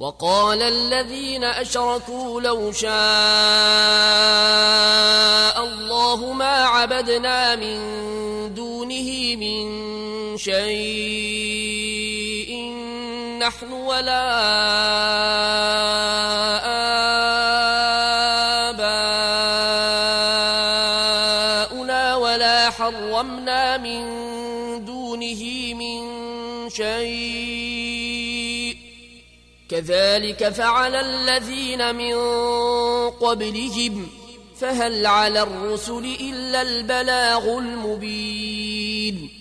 وقال الذين أشركوا لو شاء الله ما عبدنا من دونه من شيء نحن ولا آباؤنا ولا حرمنا من دونه من شيء كذلك فعل الذين من قبلهم فهل على الرسل إلا البلاغ المبين